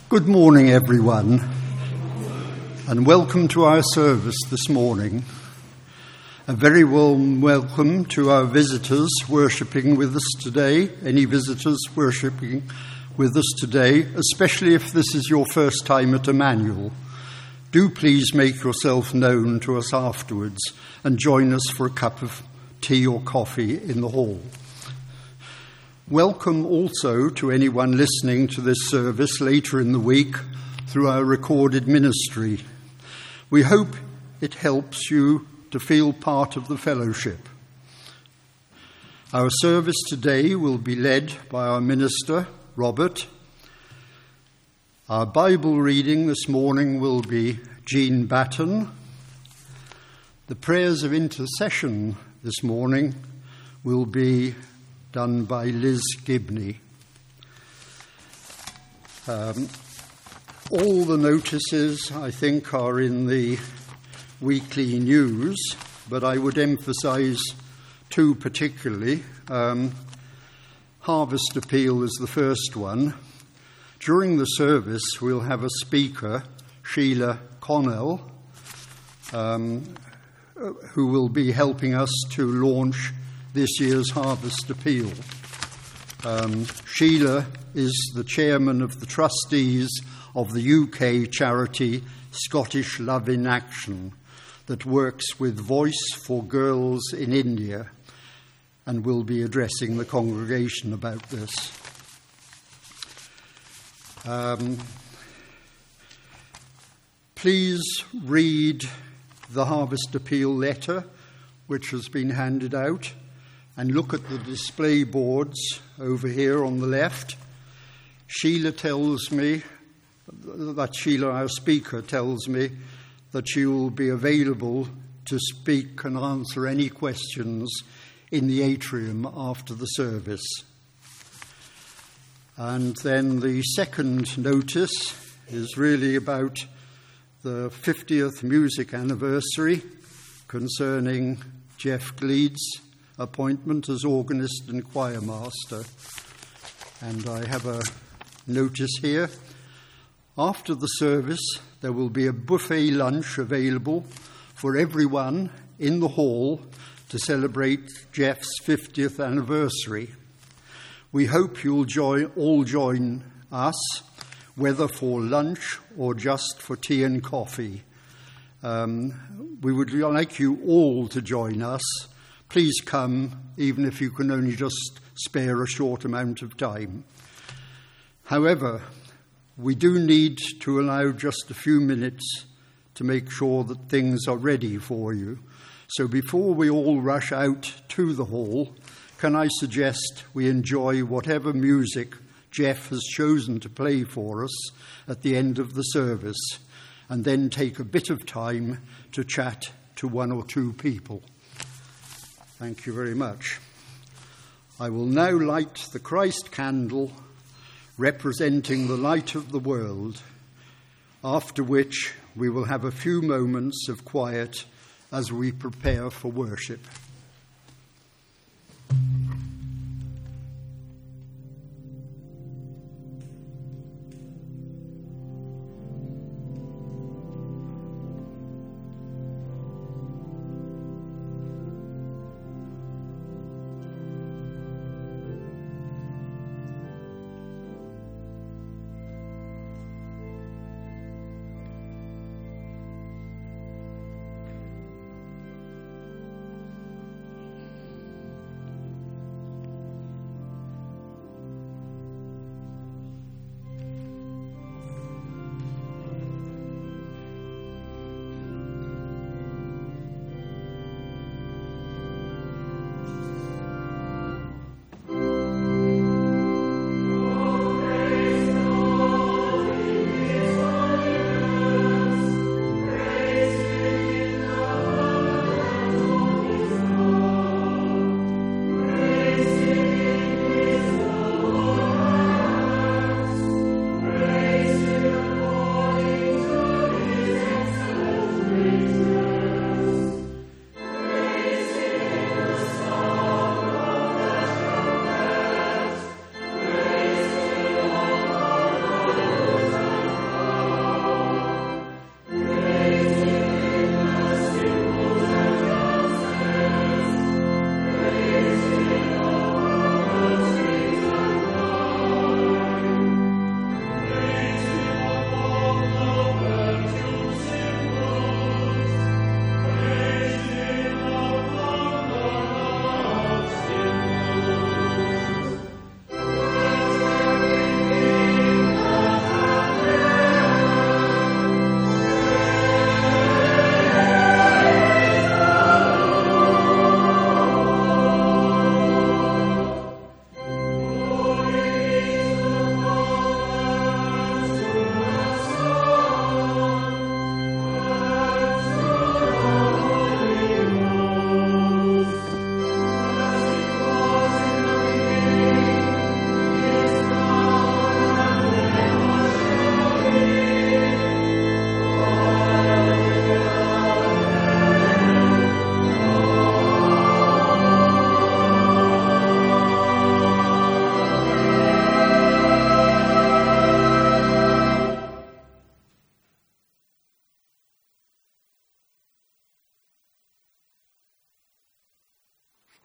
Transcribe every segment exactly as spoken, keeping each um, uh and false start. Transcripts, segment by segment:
Good morning, everyone, and welcome to our service this morning. A very warm welcome to our visitors worshipping with us today, any visitors worshipping with us today, especially if this is your first time at Emmanuel. Do please make yourself known to us afterwards and join us for a cup of tea or coffee in the hall. Welcome also to anyone listening to this service later in the week through our recorded ministry. We hope it helps you to feel part of the fellowship. Our service today will be led by our minister, Robert. Our Bible reading this morning will be Jean Batten. The prayers of intercession this morning will be done by Liz Gibney. Um, all the notices, I think, are in the weekly news, but I would emphasise two particularly. Um, Harvest Appeal is the first one. During the service, we'll have a speaker, Sheila Connell, um, who will be helping us to launch this year's Harvest Appeal. Um, Sheila is the chairman of the trustees of the U K charity Scottish Love in Action that works with Voice for Girls in India and will be addressing the congregation about this. Um, please read the Harvest Appeal letter which has been handed out, and look at the display boards over here on the left. Sheila tells me, that Sheila, our speaker, tells me that she will be available to speak and answer any questions in the atrium after the service. And then the second notice is really about the fiftieth music anniversary concerning Jeff Gleed's appointment as organist and choir master. And I have a notice here. After the service, there will be a buffet lunch available for everyone in the hall to celebrate Jeff's fiftieth anniversary. We hope you'll join, all join us, whether for lunch or just for tea and coffee. Um, we would like you all to join us. Please come, even if you can only just spare a short amount of time. However, we do need to allow just a few minutes to make sure that things are ready for you. So before we all rush out to the hall, can I suggest we enjoy whatever music Jeff has chosen to play for us at the end of the service, and then take a bit of time to chat to one or two people. Thank you very much. I will now light the Christ candle representing the light of the world, after which we will have a few moments of quiet as we prepare for worship.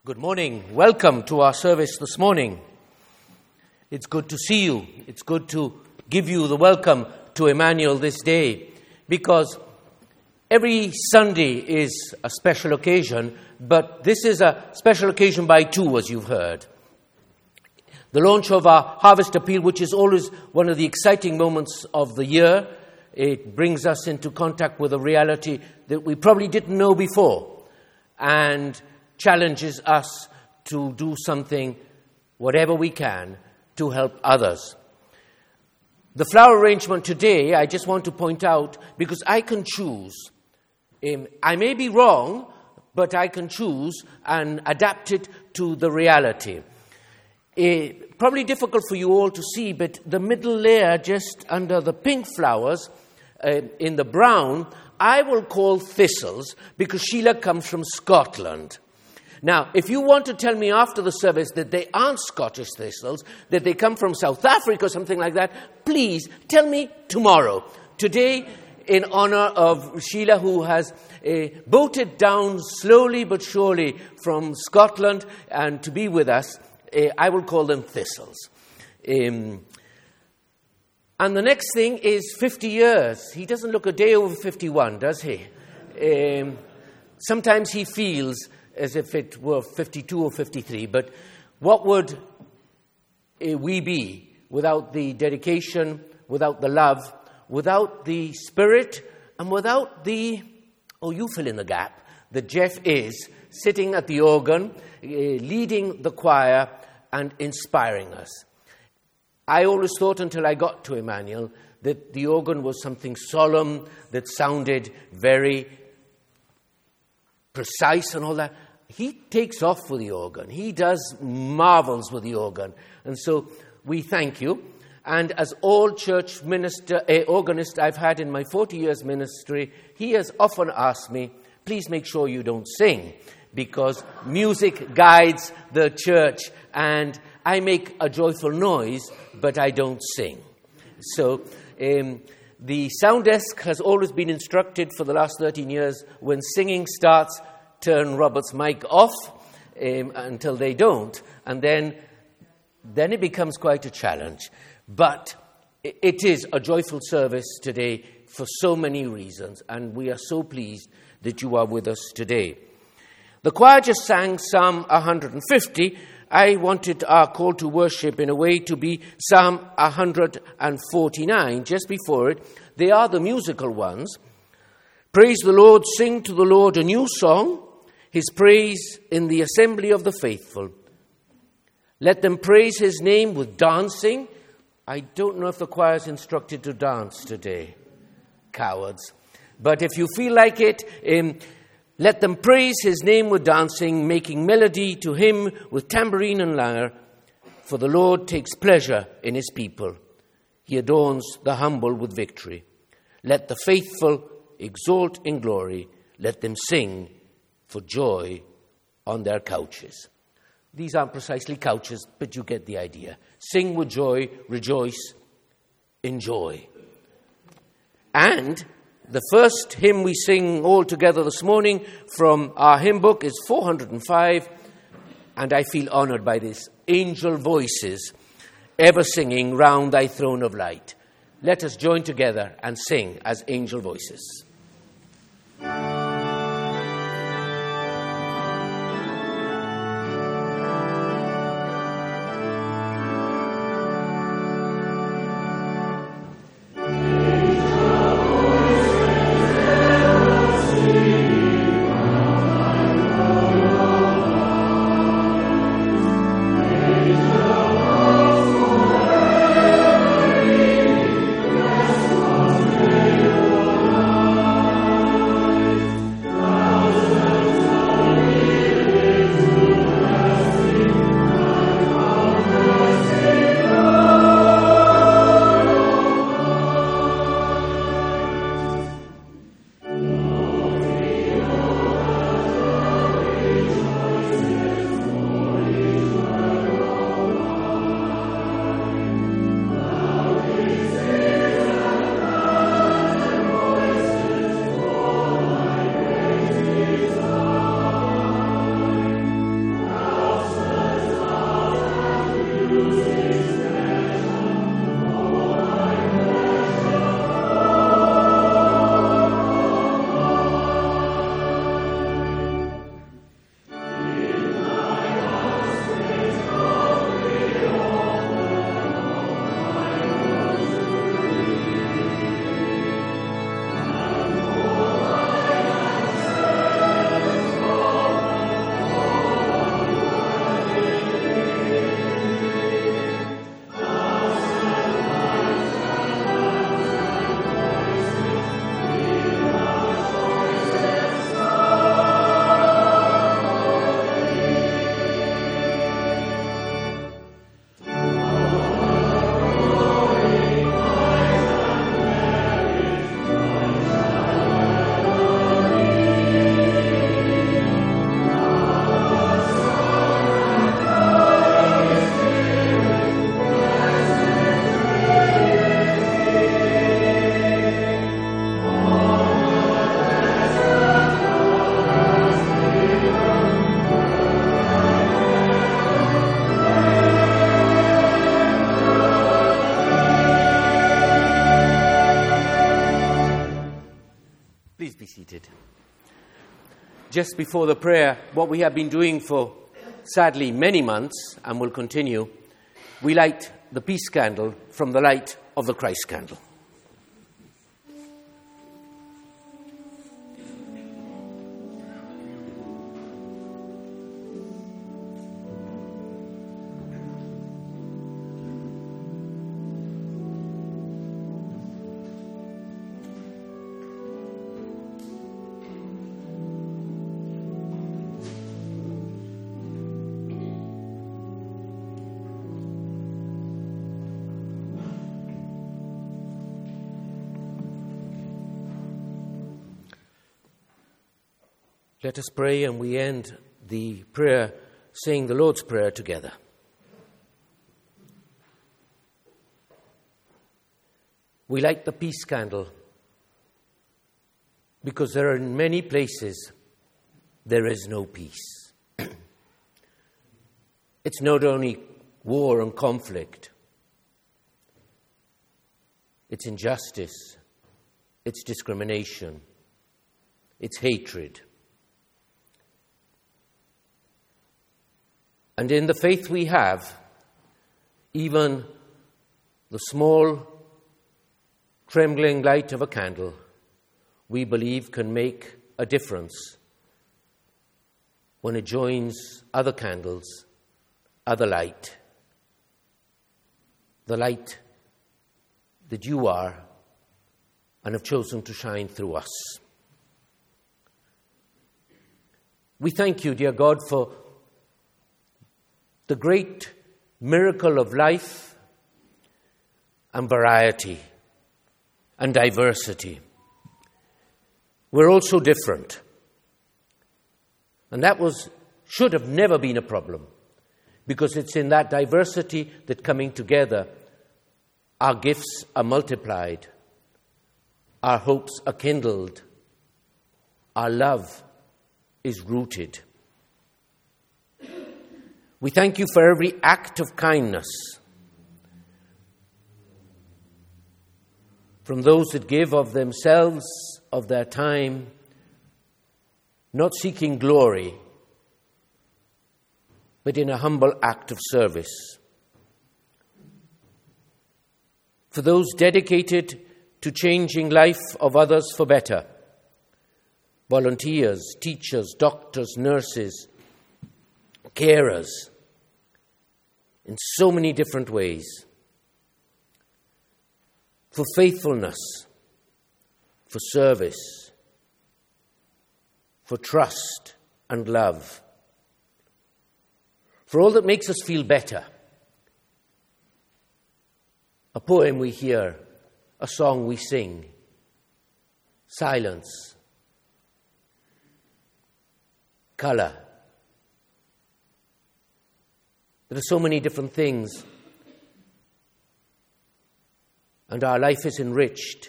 Good morning. Welcome to our service this morning. It's good to see you. It's good to give you the welcome to Emmanuel this day, because every Sunday is a special occasion, but this is a special occasion by two, as you've heard. The launch of our Harvest Appeal, which is always one of the exciting moments of the year. It brings us into contact with a reality that we probably didn't know before, and challenges us to do something, whatever we can, to help others. The flower arrangement today, I just want to point out, because I can choose. Um, I may be wrong, but I can choose and adapt it to the reality. Uh, probably difficult for you all to see, but the middle layer just under the pink flowers, uh, in the brown, I will call thistles, because Sheila comes from Scotland. Now, if you want to tell me after the service that they aren't Scottish thistles, that they come from South Africa or something like that, please tell me tomorrow. Today, in honor of Sheila, who has uh, boated down slowly but surely from Scotland and to be with us, uh, I will call them thistles. Um, and the next thing is fifty years. He doesn't look a day over fifty-one, does he? Um, sometimes he feels as if it were fifty-two or fifty-three. But what would uh, we be without the dedication, without the love, without the spirit, and without the, oh, you fill in the gap, that Jeff is sitting at the organ, uh, leading the choir and inspiring us. I always thought until I got to Emmanuel that the organ was something solemn, that sounded very precise and all that. He takes off with the organ. He does marvels with the organ. And so we thank you. And as all church minister, uh, organist I've had in my forty years ministry, he has often asked me, please make sure you don't sing, because music guides the church, and I make a joyful noise, but I don't sing. So um, the sound desk has always been instructed for the last thirteen years, when singing starts, turn Robert's mic off um, until they don't, and then then it becomes quite a challenge. But it is a joyful service today for so many reasons, and we are so pleased that you are with us today. The choir just sang Psalm one hundred fifty. I wanted our call to worship in a way to be Psalm one hundred forty-nine, just before it. They are the musical ones. Praise the Lord, sing to the Lord a new song, his praise in the assembly of the faithful. Let them praise his name with dancing. I don't know if the choir is instructed to dance today. Cowards. But if you feel like it, um, let them praise his name with dancing, making melody to him with tambourine and lyre. For the Lord takes pleasure in his people. He adorns the humble with victory. Let the faithful exult in glory. Let them sing for joy on their couches. These aren't precisely couches, but you get the idea. Sing with joy, rejoice, enjoy. And the first hymn we sing all together this morning from our hymn book is four hundred five, and I feel honored by this. Angel voices, ever singing round thy throne of light. Let us join together and sing as angel voices. Thank you. be seated. Just before the prayer, what we have been doing for, sadly, many months, and will continue, we light the peace candle from the light of the Christ candle. Let us pray, and we end the prayer saying the Lord's Prayer together. We light the peace candle because there are in many places there is no peace. It's not only war and conflict, it's injustice, it's discrimination, it's hatred. And in the faith we have, even the small, trembling light of a candle, we believe can make a difference when it joins other candles, other light, the light that you are and have chosen to shine through us. We thank you, dear God, for the great miracle of life and variety and diversity. We're all so different. And that was should have never been a problem, because it's in that diversity that coming together, our gifts are multiplied, our hopes are kindled, our love is rooted. We thank you for every act of kindness, from those that give of themselves, of their time, not seeking glory, but in a humble act of service. For those dedicated to changing life of others for better, volunteers, teachers, doctors, nurses, carers, in so many different ways. For faithfulness, for service, for trust and love, for all that makes us feel better. A poem we hear, a song we sing, silence, color. There are so many different things, and our life is enriched.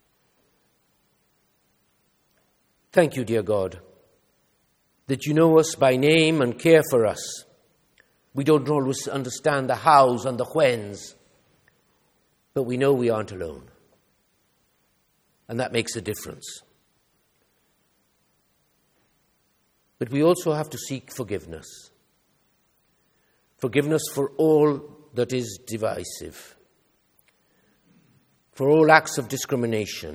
Thank you, dear God, that you know us by name and care for us. We don't always understand the hows and the whens, but we know we aren't alone, and that makes a difference. But we also have to seek forgiveness. Forgiveness for all that is divisive, for all acts of discrimination,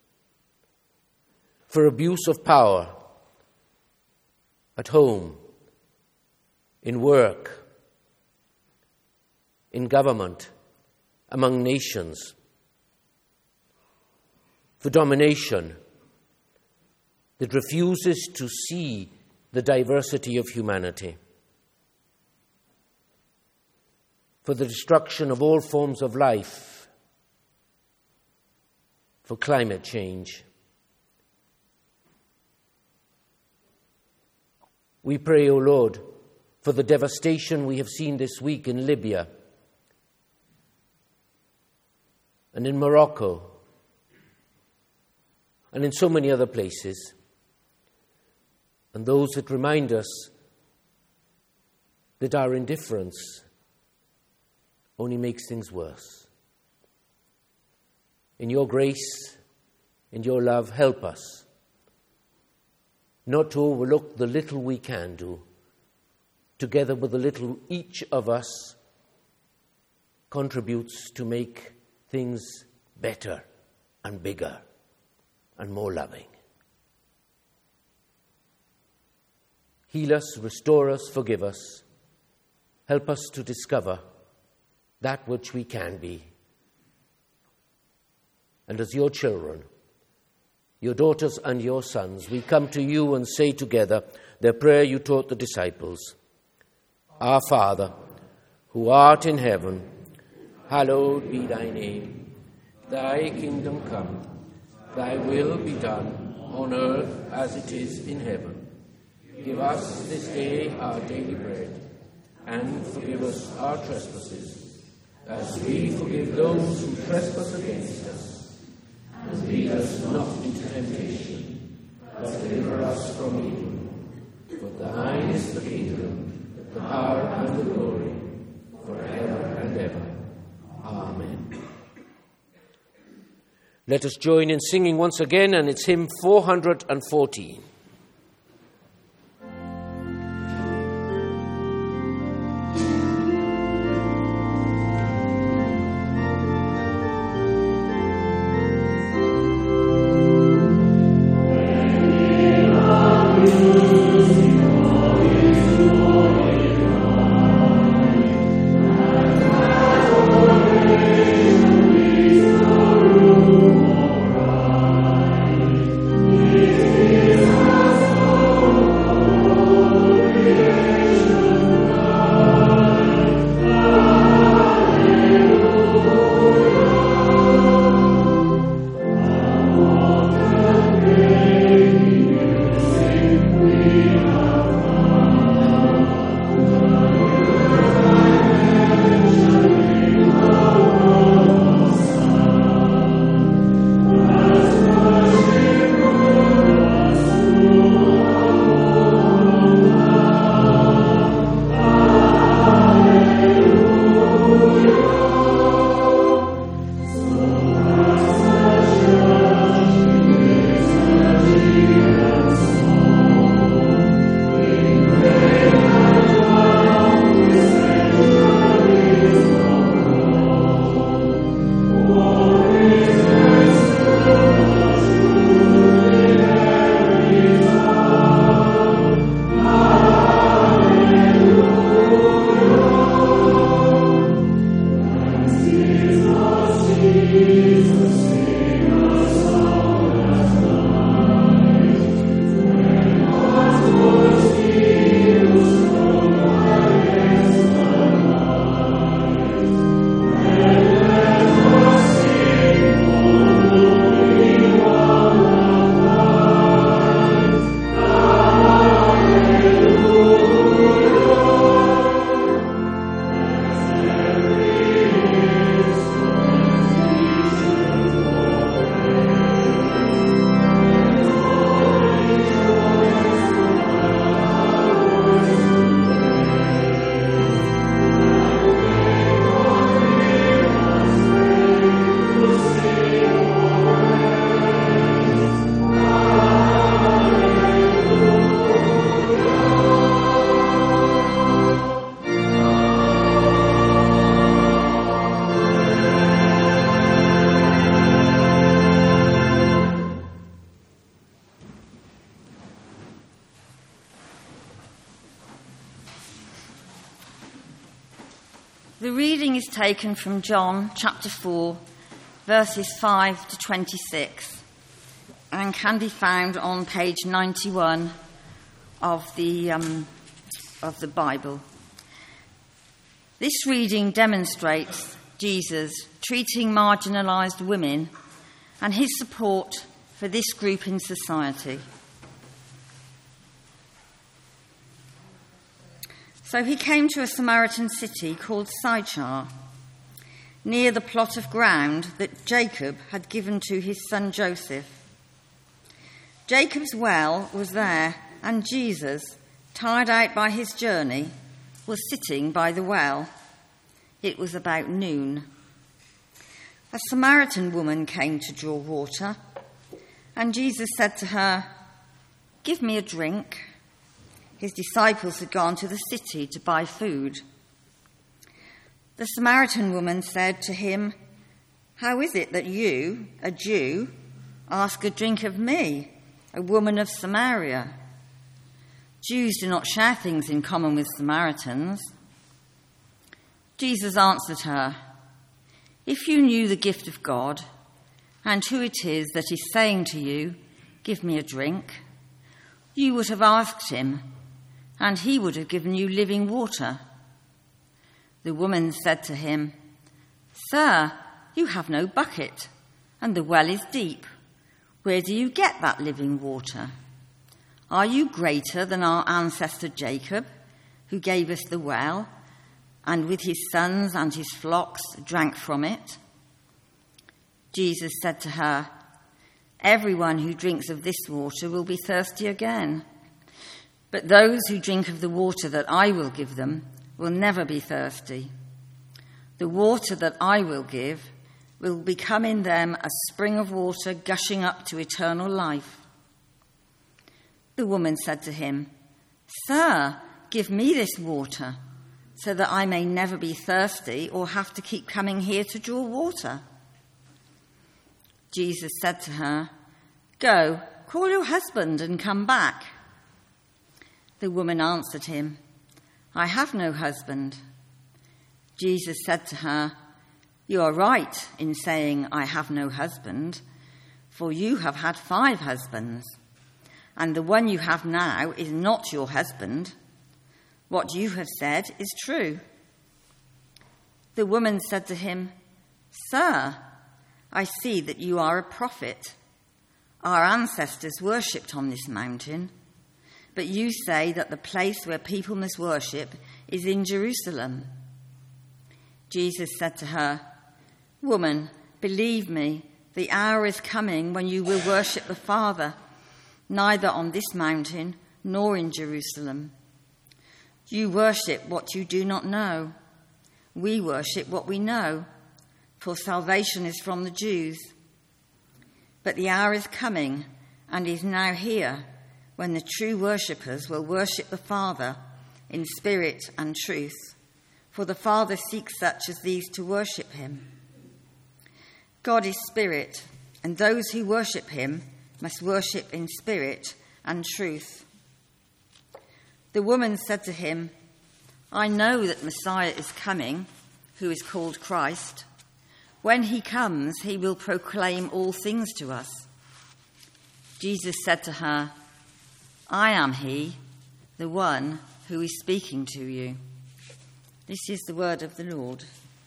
for abuse of power at home, in work, in government, among nations, for domination that refuses to see the diversity of humanity, for the destruction of all forms of life, for climate change. We pray, O Lord, for the devastation we have seen this week in Libya and in Morocco and in so many other places, and those that remind us that our indifference only makes things worse. In your grace, in your love, help us not to overlook the little we can do, together with the little each of us contributes to make things better and bigger and more loving. Heal us, restore us, forgive us. Help us to discover that which we can be. And as your children, your daughters and your sons, we come to you and say together the prayer you taught the disciples. Our Father, who art in heaven, hallowed be thy name. Thy kingdom come, thy will be done on earth as it is in heaven. Give us this day our daily bread, and forgive us our trespasses, as we forgive those who trespass against us. And lead us not into temptation, but deliver us from evil. For thine is the kingdom, the power, and the glory, forever and ever. Amen. Let us join in singing once again, and it's hymn four hundred fourteen. The reading is taken from John chapter four, verses five to twenty-six, and can be found on page ninety-one of the um, of the Bible. This reading demonstrates Jesus treating marginalised women and his support for this group in society. So he came to a Samaritan city called Sychar, near the plot of ground that Jacob had given to his son Joseph. Jacob's well was there, and Jesus, tired out by his journey, was sitting by the well. It was about noon. A Samaritan woman came to draw water, and Jesus said to her, "Give me a drink." His disciples had gone to the city to buy food. The Samaritan woman said to him, "How is it that you, a Jew, ask a drink of me, a woman of Samaria?" Jews do not share things in common with Samaritans. Jesus answered her, "If you knew the gift of God and who it is that is saying to you, 'Give me a drink,' you would have asked him, and he would have given you living water." The woman said to him, "Sir, you have no bucket, and the well is deep. Where do you get that living water? Are you greater than our ancestor Jacob, who gave us the well, and with his sons and his flocks drank from it?" Jesus said to her, "Everyone who drinks of this water will be thirsty again. But those who drink of the water that I will give them will never be thirsty. The water that I will give will become in them a spring of water gushing up to eternal life." The woman said to him, "Sir, give me this water, so that I may never be thirsty or have to keep coming here to draw water." Jesus said to her, "Go, call your husband and come back." The woman answered him, "I have no husband." Jesus said to her, "You are right in saying, 'I have no husband,' for you have had five husbands, and the one you have now is not your husband. What you have said is true." The woman said to him, "Sir, I see that you are a prophet. Our ancestors worshipped on this mountain, but you say that the place where people must worship is in Jerusalem." Jesus said to her, "Woman, believe me, the hour is coming when you will worship the Father, neither on this mountain nor in Jerusalem. You worship what you do not know. We worship what we know, for salvation is from the Jews. But the hour is coming, and is now here, when the true worshippers will worship the Father in spirit and truth, for the Father seeks such as these to worship him. God is spirit, and those who worship him must worship in spirit and truth." The woman said to him, "I know that Messiah is coming, who is called Christ. When he comes, he will proclaim all things to us." Jesus said to her, "I am he, the one who is speaking to you." This is the word of the Lord.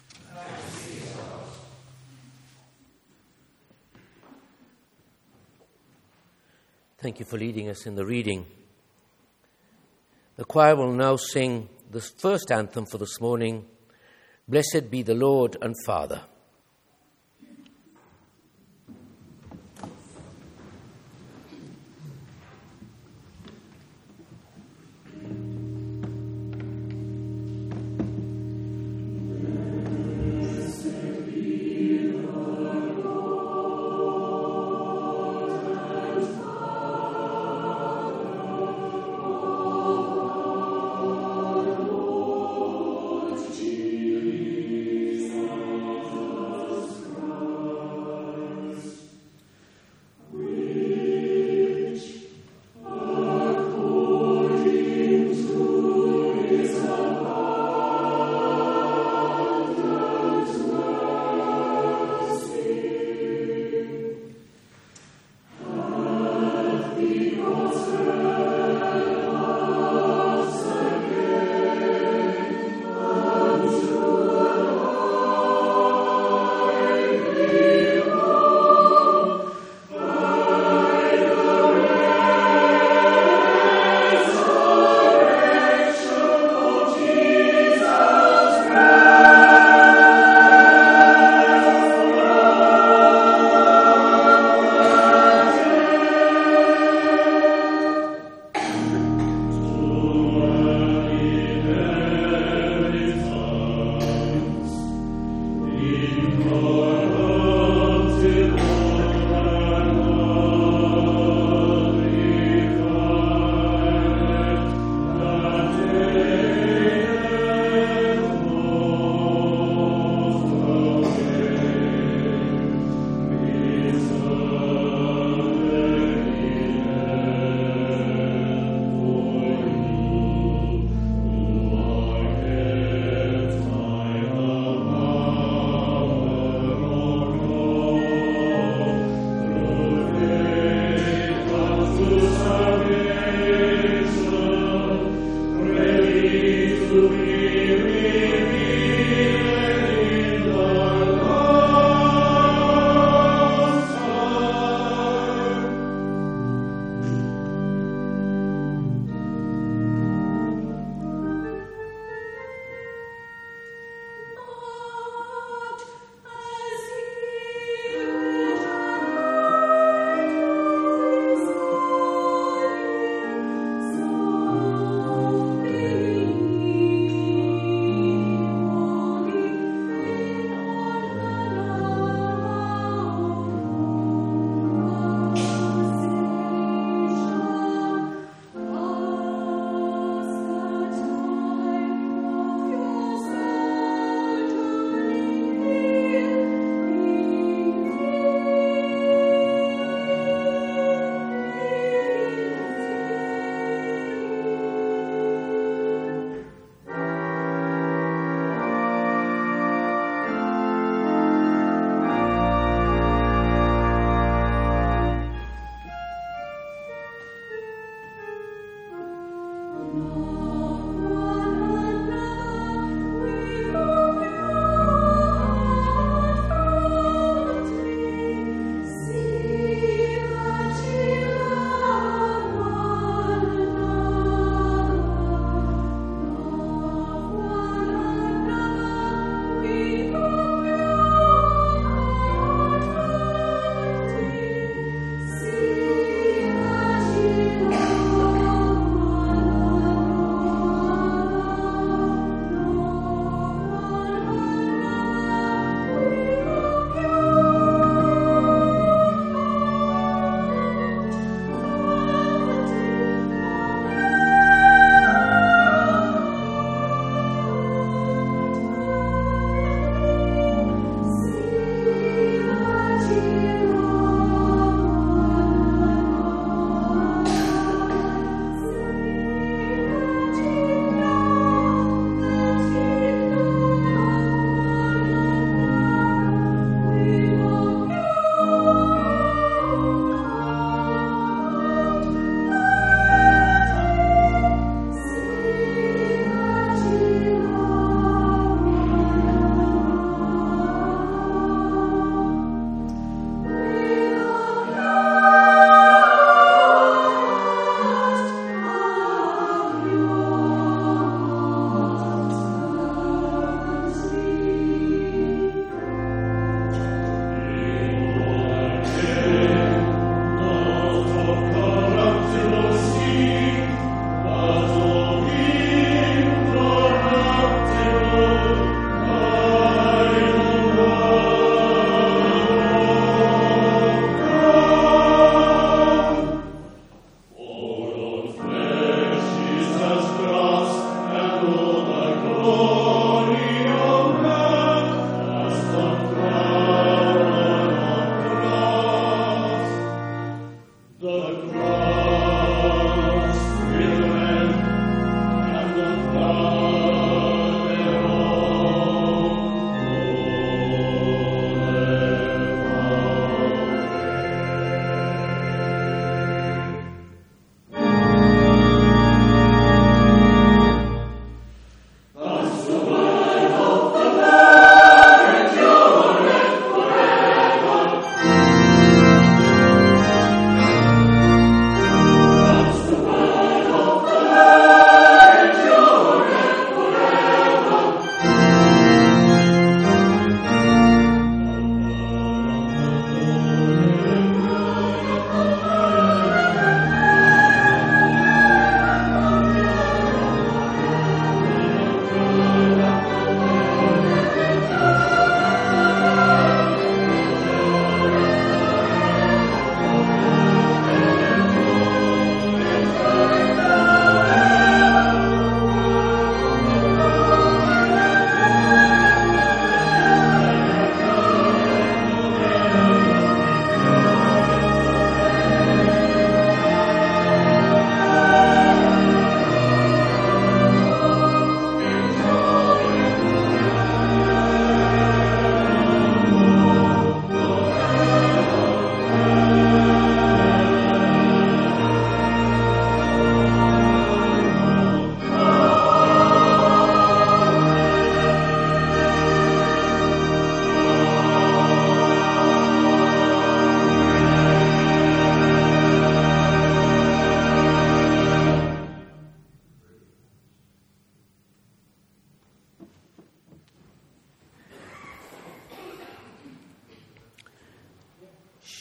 Thank you for leading us in the reading. The choir will now sing the first anthem for this morning, "Blessed be the Lord and Father." Jesus.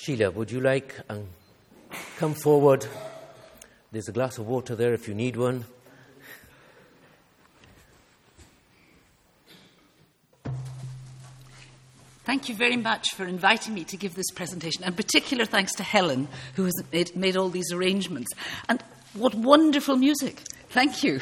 Sheila, would you like um, come forward? There's a glass of water there if you need one. Thank you very much for inviting me to give this presentation, and particular thanks to Helen, who has made, made all these arrangements. And what wonderful music. Thank you.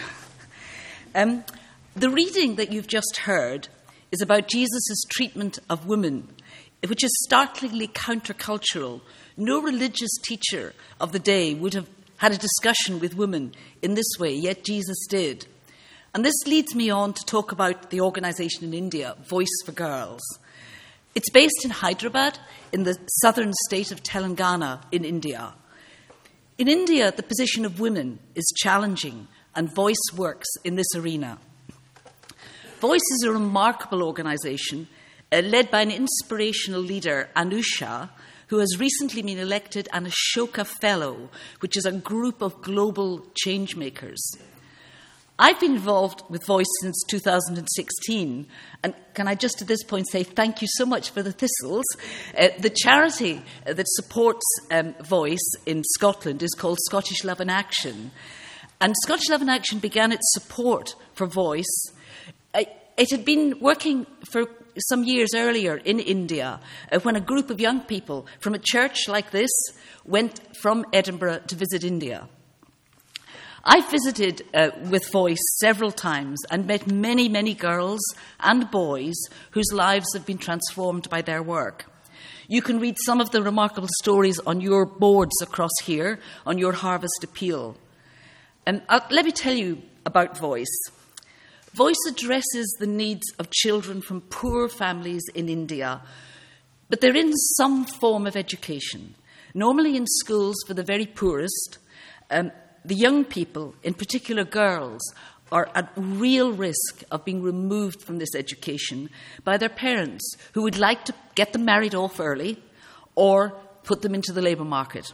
Um, the reading that you've just heard is about Jesus' treatment of women, which is startlingly countercultural. No religious teacher of the day would have had a discussion with women in this way, yet Jesus did. And this leads me on to talk about the organisation in India, Voice for Girls. It's based in Hyderabad, in the southern state of Telangana in India. In India, the position of women is challenging, and Voice works in this arena. Voice is a remarkable organisation uh, led by an inspirational leader, Anusha, who has recently been elected an Ashoka Fellow, which is a group of global change makers. I've been involved with Voice since two thousand sixteen, and can I just at this point say thank you so much for the thistles. Uh, the charity uh, that supports um, Voice in Scotland is called Scottish Love in Action, and Scottish Love in Action began its support for Voice. Uh, it had been working for some years earlier in India uh, when a group of young people from a church like this went from Edinburgh to visit India. I've visited uh, with Voice several times and met many, many girls and boys whose lives have been transformed by their work. You can read some of the remarkable stories on your boards across here, on your Harvest Appeal. And uh, let me tell you about Voice. Voice addresses the needs of children from poor families in India, but they're in some form of education, normally in schools for the very poorest. Um, The young people, in particular girls, are at real risk of being removed from this education by their parents, who would like to get them married off early or put them into the labour market.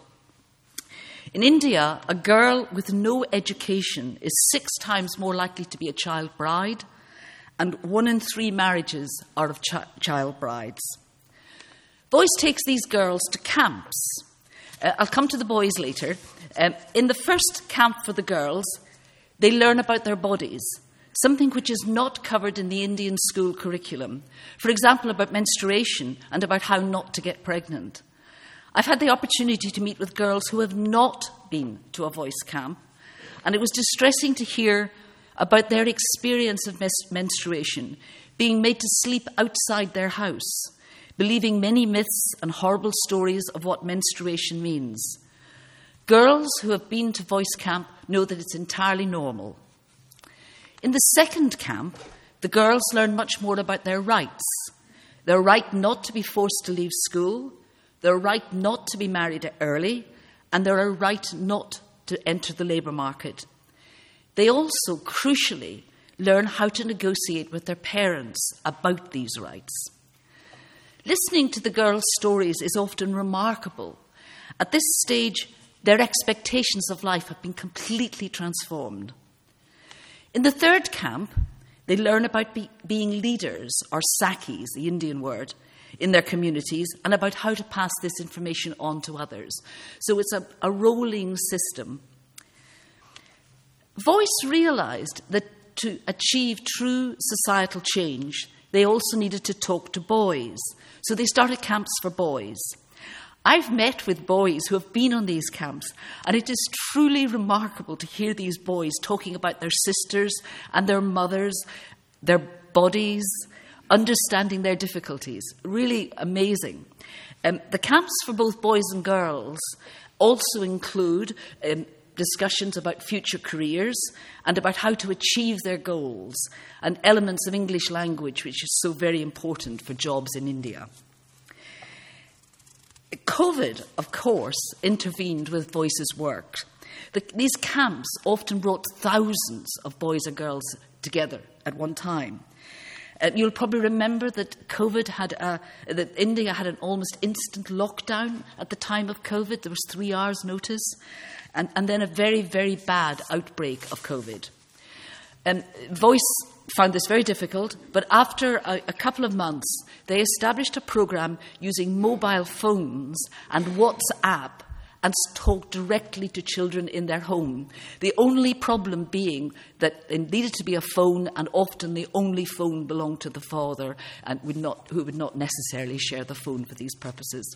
In India, a girl with no education is six times more likely to be a child bride, and one in three marriages are of ch- child brides. Voice takes these girls to camps. Uh, I'll come to the boys later. Um, in the first camp for the girls, they learn about their bodies, something which is not covered in the Indian school curriculum. For example, about menstruation and about how not to get pregnant. I've had the opportunity to meet with girls who have not been to a Voice camp, and it was distressing to hear about their experience of mes- menstruation, being made to sleep outside their house, believing many myths and horrible stories of what menstruation means. Girls who have been to Voice camp know that it's entirely normal. In the second camp, the girls learn much more about their rights. Their right not to be forced to leave school, their right not to be married early, and their right not to enter the labour market. They also, crucially, learn how to negotiate with their parents about these rights. Listening to the girls' stories is often remarkable. At this stage, their expectations of life have been completely transformed. In the third camp, they learn about be- being leaders, or Sakis, the Indian word, in their communities, and about how to pass this information on to others. So it's a, a rolling system. Voice realised that to achieve true societal change, they also needed to talk to boys. So they started camps for boys. I've met with boys who have been on these camps, and it is truly remarkable to hear these boys talking about their sisters and their mothers, their bodies, understanding their difficulties. Really amazing. Um, the camps for both boys and girls also include um, discussions about future careers and about how to achieve their goals, and elements of English language, which is so very important for jobs in India. COVID, of course, intervened with Voice's work. The, these camps often brought thousands of boys and girls together at one time. Uh, you'll probably remember that COVID had a, that India had an almost instant lockdown at the time of COVID. There was three hours' notice, and, and then a very, very bad outbreak of COVID. Um, Voice found this very difficult, but after a, a couple of months, they established a program using mobile phones and WhatsApp and talk directly to children in their home. The only problem being that it needed to be a phone, and often the only phone belonged to the father, and would not, who would not necessarily share the phone for these purposes.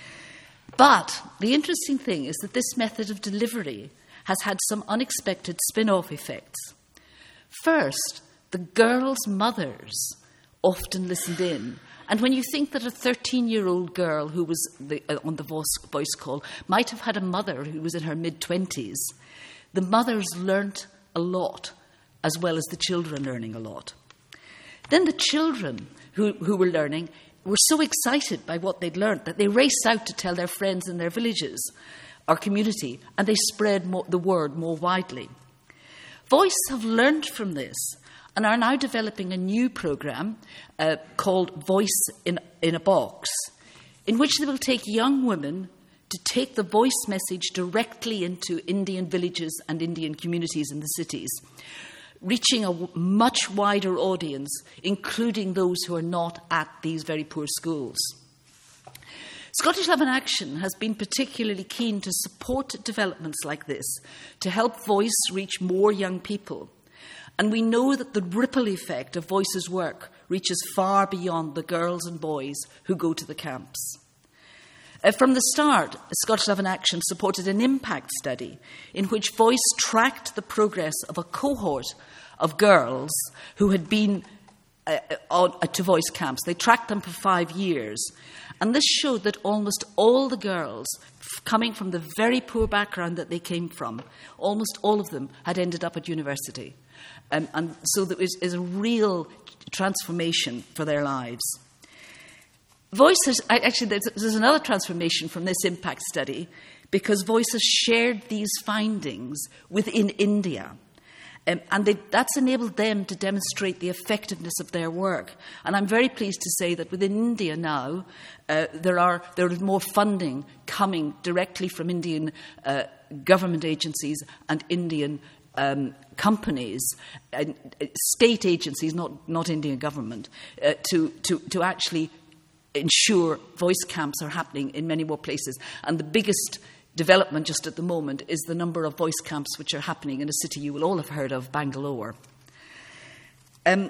But the interesting thing is that this method of delivery has had some unexpected spin-off effects. First, the girls' mothers often listened in. And when you think that a thirteen-year-old girl who was the, uh, on the voice, voice call might have had a mother who was in her mid-twenties, the mothers learnt a lot, as well as the children learning a lot. Then the children who, who were learning were so excited by what they'd learnt that they raced out to tell their friends in their villages or community, and they spread more, the word more widely. Voice have learnt from this and are now developing a new programme uh, called Voice in, in a Box, in which they will take young women to take the voice message directly into Indian villages and Indian communities in the cities, reaching a w- much wider audience, including those who are not at these very poor schools. Scottish Love in Action has been particularly keen to support developments like this, to help Voice reach more young people. And we know that the ripple effect of Voice's work reaches far beyond the girls and boys who go to the camps. Uh, from the start, Scottish Love in Action supported an impact study in which Voice tracked the progress of a cohort of girls who had been uh, on, uh, to Voice camps. They tracked them for five years. And this showed that almost all the girls, f- coming from the very poor background that they came from, almost all of them had ended up at university. Um, and so there is, is a real transformation for their lives. Voice has, actually, there's, there's another transformation from this impact study, because Voice has shared these findings within India. Um, and they, that's enabled them to demonstrate the effectiveness of their work. And I'm very pleased to say that within India now, uh, there are there is more funding coming directly from Indian uh, government agencies and Indian um, companies, and uh, state agencies, not not Indian government, uh, to to to actually ensure voice camps are happening in many more places. And the biggest development just at the moment is the number of voice camps which are happening in a city you will all have heard of, Bangalore. Um,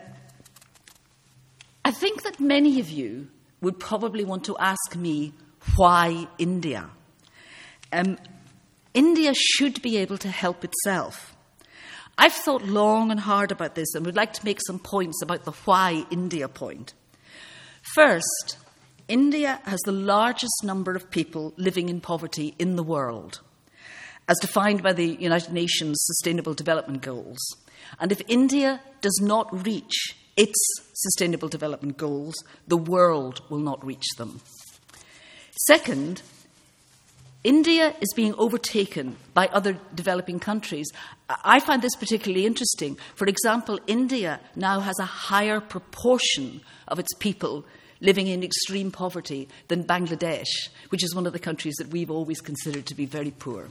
I think that many of you would probably want to ask me, why India? Um, India should be able to help itself. I've thought long and hard about this and would like to make some points about the why India point. First, India has the largest number of people living in poverty in the world, as defined by the United Nations Sustainable Development Goals. And if India does not reach its Sustainable Development Goals, the world will not reach them. Second, India is being overtaken by other developing countries. I find this particularly interesting. For example, India now has a higher proportion of its people living in extreme poverty than Bangladesh, which is one of the countries that we've always considered to be very poor.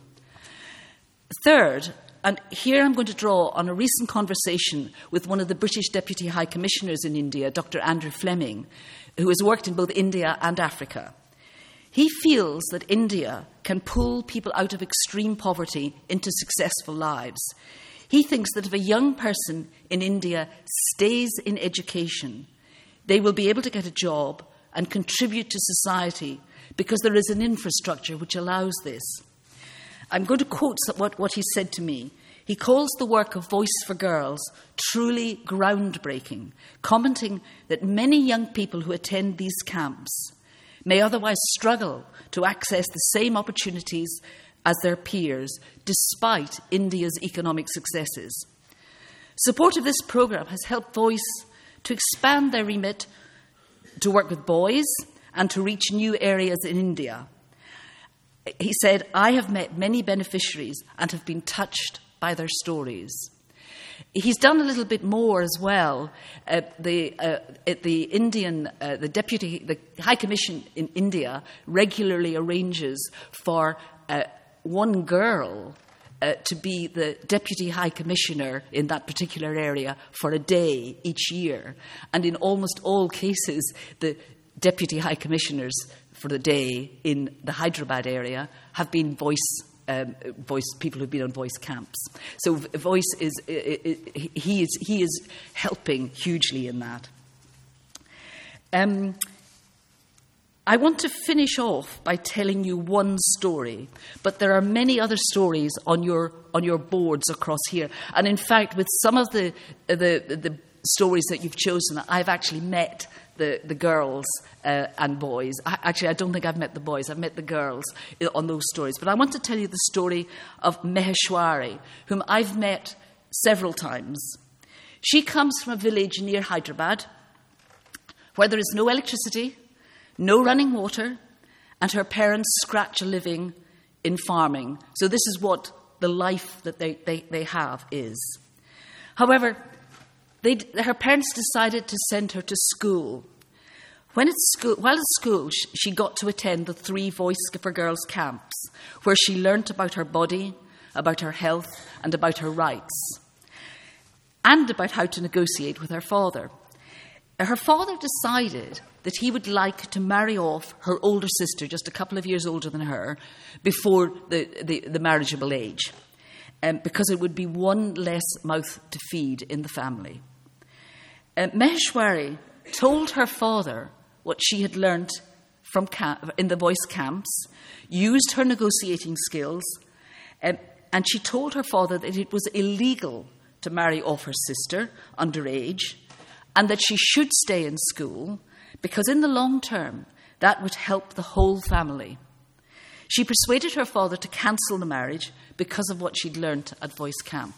Third, and here I'm going to draw on a recent conversation with one of the British Deputy High Commissioners in India, Doctor Andrew Fleming, who has worked in both India and Africa. He feels that India can pull people out of extreme poverty into successful lives. He thinks that if a young person in India stays in education, they will be able to get a job and contribute to society because there is an infrastructure which allows this. I'm going to quote what, what he said to me. He calls the work of Voice for Girls truly groundbreaking, commenting that many young people who attend these camps may otherwise struggle to access the same opportunities as their peers, despite India's economic successes. Support of this programme has helped Voice to expand their remit to work with boys and to reach new areas in India. He said, I have met many beneficiaries and have been touched by their stories. He's done a little bit more as well. Uh, the, uh, the Indian, uh, the deputy, the High Commission in India regularly arranges for uh, one girl uh, to be the Deputy High Commissioner in that particular area for a day each year. And in almost all cases, the Deputy High Commissioners for the day in the Hyderabad area have been voice um, voice people who've been on voice camps. So voice is he is he is helping hugely in that. Um, I want to finish off by telling you one story, but there are many other stories on your on your boards across here. And in fact, with some of the the, the stories that you've chosen, I've actually met the, the girls uh, and boys. I, actually, I don't think I've met the boys. I've met the girls on those stories. But I want to tell you the story of Maheshwari, whom I've met several times. She comes from a village near Hyderabad where there is no electricity, no running water, and her parents scratch a living in farming. So this is what the life that they, they, they have is. However, they, her parents decided to send her to school. When at school, while at school, she got to attend the three Voice for Girls camps, where she learnt about her body, about her health, and about her rights, and about how to negotiate with her father. Her father decided that he would like to marry off her older sister, just a couple of years older than her, before the, the, the marriageable age, um, because it would be one less mouth to feed in the family. Uh, Maheshwari told her father what she had learnt from camp, in the voice camps, used her negotiating skills, um, and she told her father that it was illegal to marry off her sister underage, and that she should stay in school because in the long term that would help the whole family. She persuaded her father to cancel the marriage because of what she'd learnt at voice camp.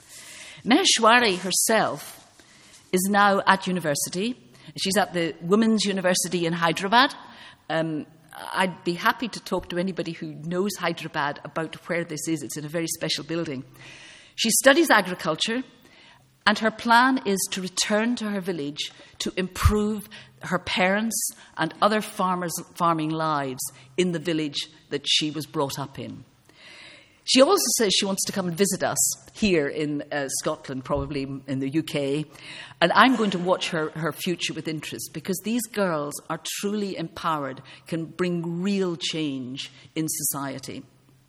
Maheshwari herself is now at university. She's at the Women's University in Hyderabad. Um, I'd be happy to talk to anybody who knows Hyderabad about where this is. It's in a very special building. She studies agriculture, and her plan is to return to her village to improve her parents' and other farmers' farming lives in the village that she was brought up in. She also says she wants to come and visit us here in uh, Scotland, probably in the U K, and I'm going to watch her, her future with interest, because these girls are truly empowered, can bring real change in society.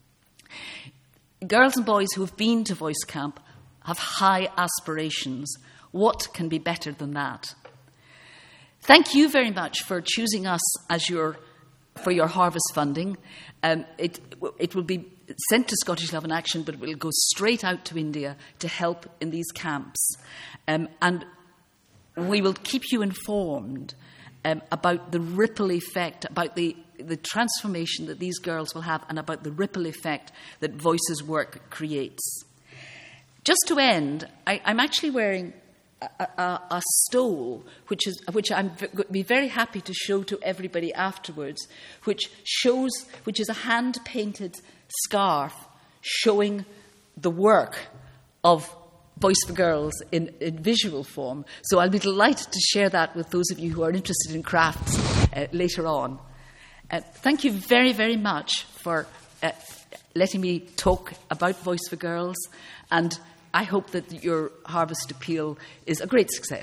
Girls and boys who have been to voice camp have high aspirations. What can be better than that? Thank you very much for choosing us as your for your harvest funding. Um, it it will be sent to Scottish Love and Action, but it will go straight out to India to help in these camps. Um, and we will keep you informed um, about the ripple effect, about the, the transformation that these girls will have, and about the ripple effect that Voices work creates. Just to end, I, I'm actually wearing a, a, a stole, which is which I'm v- be very happy to show to everybody afterwards, which shows, which is a hand-painted scarf showing the work of Voice for Girls in, in visual form. So I'll be delighted to share that with those of you who are interested in crafts uh, later on. Uh, thank you very, very much for uh, letting me talk about Voice for Girls, and I hope that your Harvest Appeal is a great success.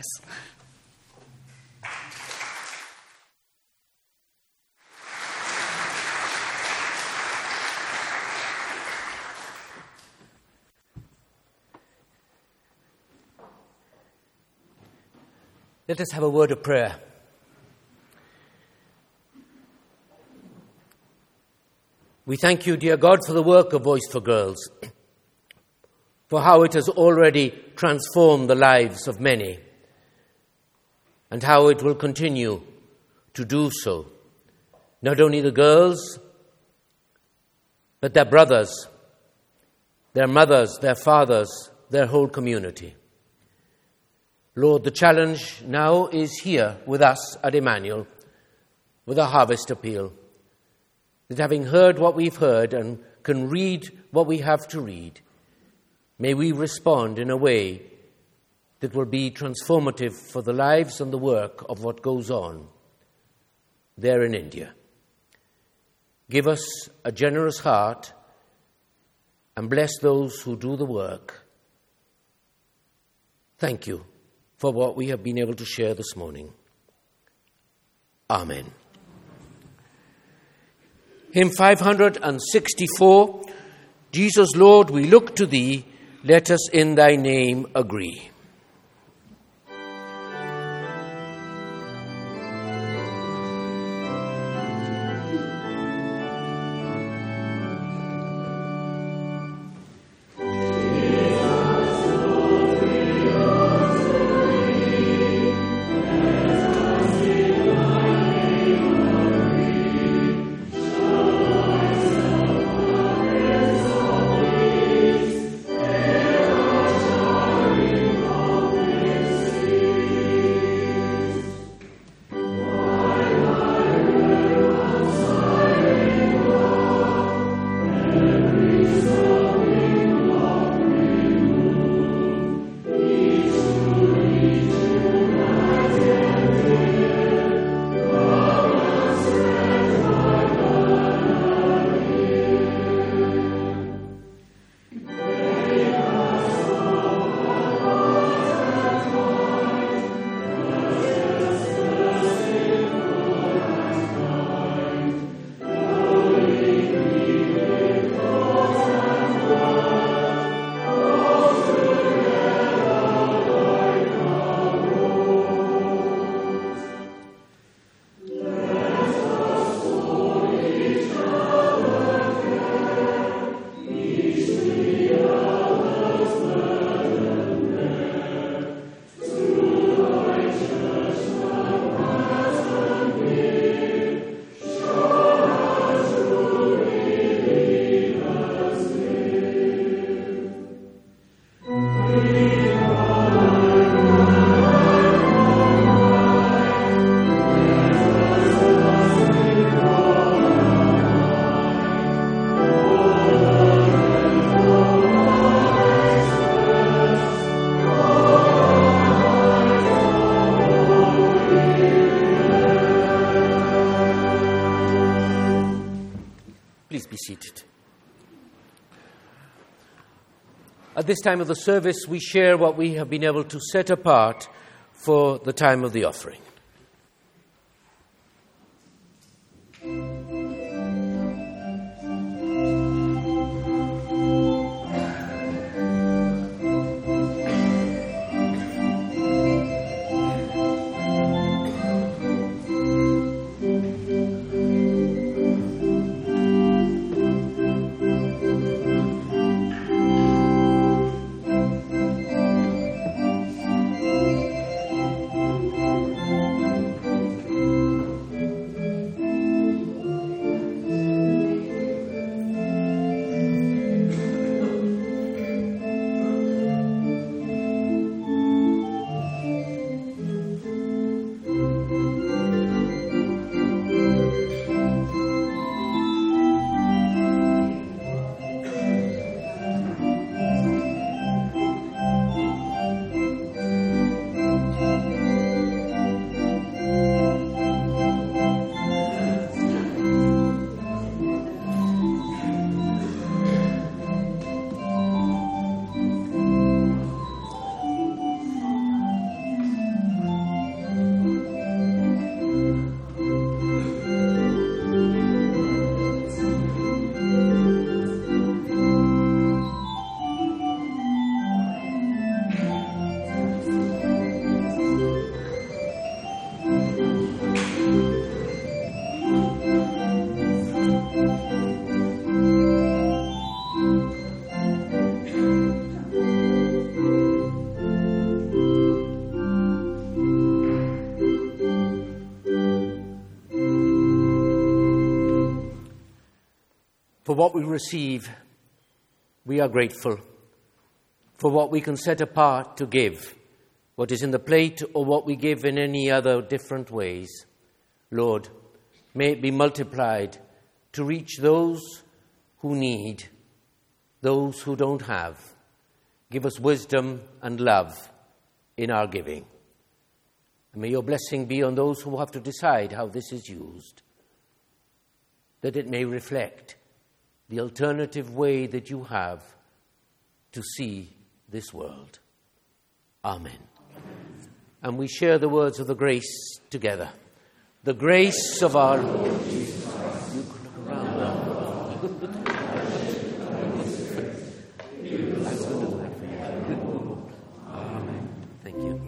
Let us have a word of prayer. We thank you, dear God, for the work of Voice for Girls, for how it has already transformed the lives of many, and how it will continue to do so. Not only the girls, but their brothers, their mothers, their fathers, their whole community. Lord, the challenge now is here with us at Emmanuel, with a harvest appeal, that having heard what we've heard and can read what we have to read, may we respond in a way that will be transformative for the lives and the work of what goes on there in India. Give us a generous heart and bless those who do the work. Thank you for what we have been able to share this morning. Amen. Hymn five hundred sixty-four, Jesus, Lord, we look to thee, let us in thy name agree. Seated. At this time of the service, we share what we have been able to set apart for the time of the offering. For what we receive, we are grateful. For what we can set apart to give, what is in the plate or what we give in any other different ways, Lord, may it be multiplied to reach those who need, those who don't have. Give us wisdom and love in our giving. And may your blessing be on those who have to decide how this is used, that it may reflect the alternative way that you have to see this world. Amen. And we share the words of the grace together. The grace of our Lord Jesus Christ. You could look around now. Amen. Thank you.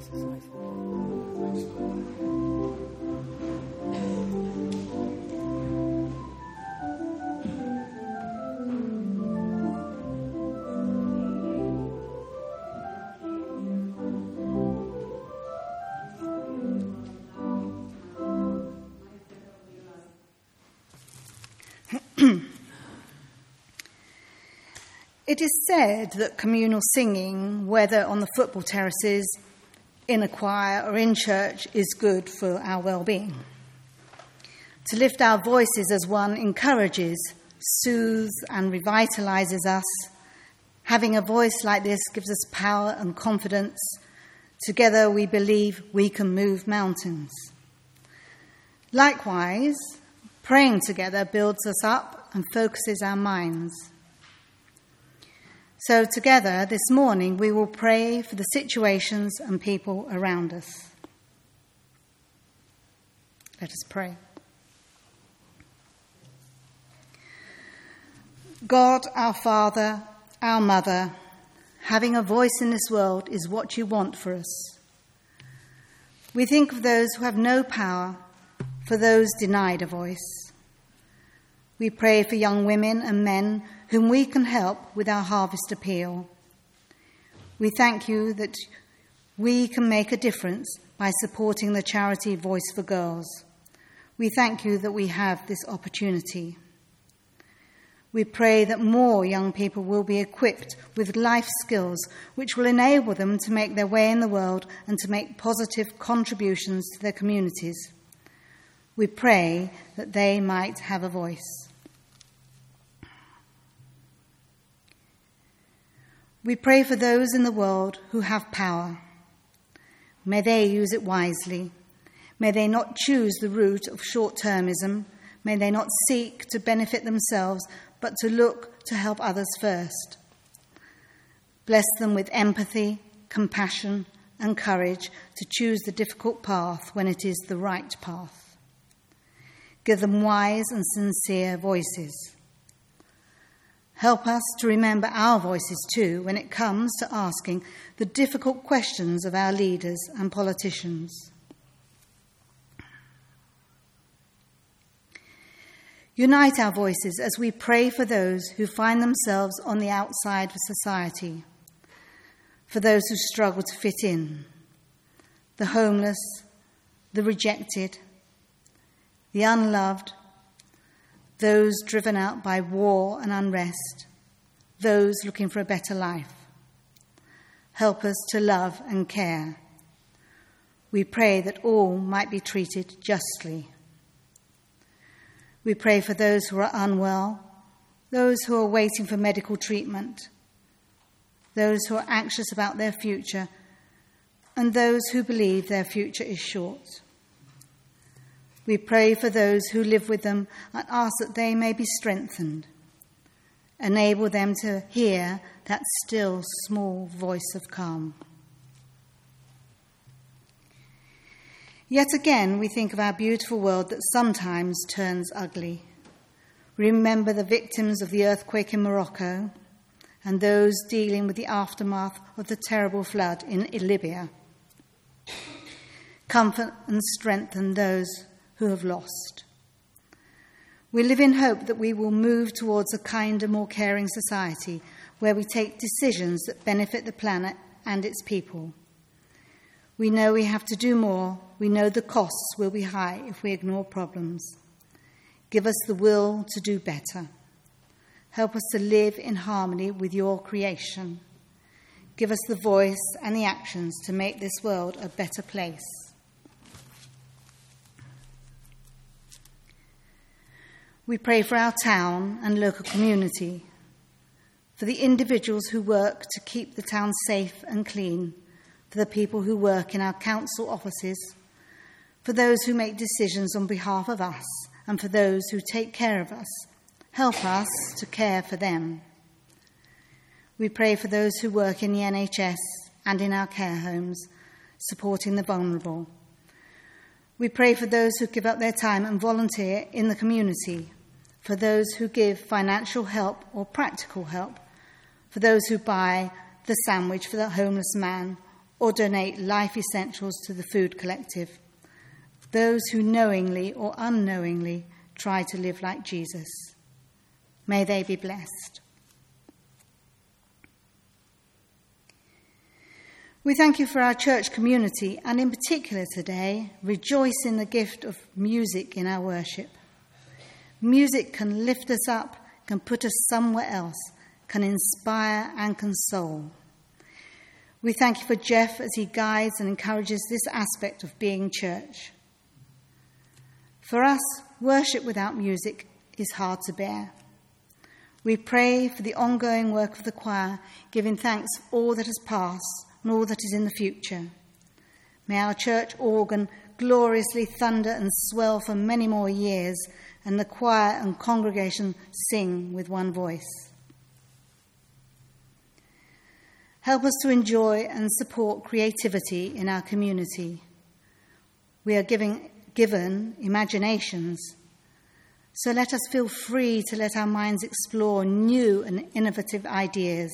It is said that communal singing, whether on the football terraces, in a choir or in church, is good for our well-being. To lift our voices as one encourages, soothes and revitalises us. Having a voice like this gives us power and confidence. Together we believe we can move mountains. Likewise, praying together builds us up and focuses our minds. So together this morning we will pray for the situations and people around us. Let us pray. God, our Father, our Mother, having a voice in this world is what you want for us. We think of those who have no power, for those denied a voice. We pray for young women and men whom we can help with our harvest appeal. We thank you that we can make a difference by supporting the charity Voice for Girls. We thank you that we have this opportunity. We pray that more young people will be equipped with life skills which will enable them to make their way in the world and to make positive contributions to their communities. We pray that they might have a voice. We pray for those in the world who have power. May they use it wisely. May they not choose the route of short-termism. May they not seek to benefit themselves, but to look to help others first. Bless them with empathy, compassion, and courage to choose the difficult path when it is the right path. Give them wise and sincere voices. Help us to remember our voices too when it comes to asking the difficult questions of our leaders and politicians. Unite our voices as we pray for those who find themselves on the outside of society, for those who struggle to fit in, the homeless, the rejected, the unloved, those driven out by war and unrest, those looking for a better life. Help us to love and care. We pray that all might be treated justly. We pray for those who are unwell, those who are waiting for medical treatment, those who are anxious about their future, and those who believe their future is short. We pray for those who live with them and ask that they may be strengthened. Enable them to hear that still small voice of calm. Yet again, we think of our beautiful world that sometimes turns ugly. Remember the victims of the earthquake in Morocco and those dealing with the aftermath of the terrible flood in Libya. Comfort and strengthen those who have lost. We live in hope that we will move towards a kinder, more caring society where we take decisions that benefit the planet and its people. We know we have to do more. We know the costs will be high if we ignore problems. Give us the will to do better. Help us to live in harmony with your creation. Give us the voice and the actions to make this world a better place. We pray for our town and local community, for the individuals who work to keep the town safe and clean, for the people who work in our council offices, for those who make decisions on behalf of us, and for those who take care of us, Help us to care for them. We pray for those who work in the N H S and in our care homes, supporting the vulnerable. We pray for those who give up their time and volunteer in the community, for those who give financial help or practical help, for those who buy the sandwich for the homeless man or donate life essentials to the food collective, those who knowingly or unknowingly try to live like Jesus. May they be blessed. We thank you for our church community, and in particular today, rejoice in the gift of music in our worship. Music can lift us up, can put us somewhere else, can inspire and console. We thank you for Jeff as he guides and encourages this aspect of being church. For us, worship without music is hard to bear. We pray for the ongoing work of the choir, giving thanks for all that has passed and all that is in the future. May our church organ gloriously thunder and swell for many more years, and the choir and congregation sing with one voice. Help us to enjoy and support creativity in our community. We are giving, given imaginations, so let us feel free to let our minds explore new and innovative ideas.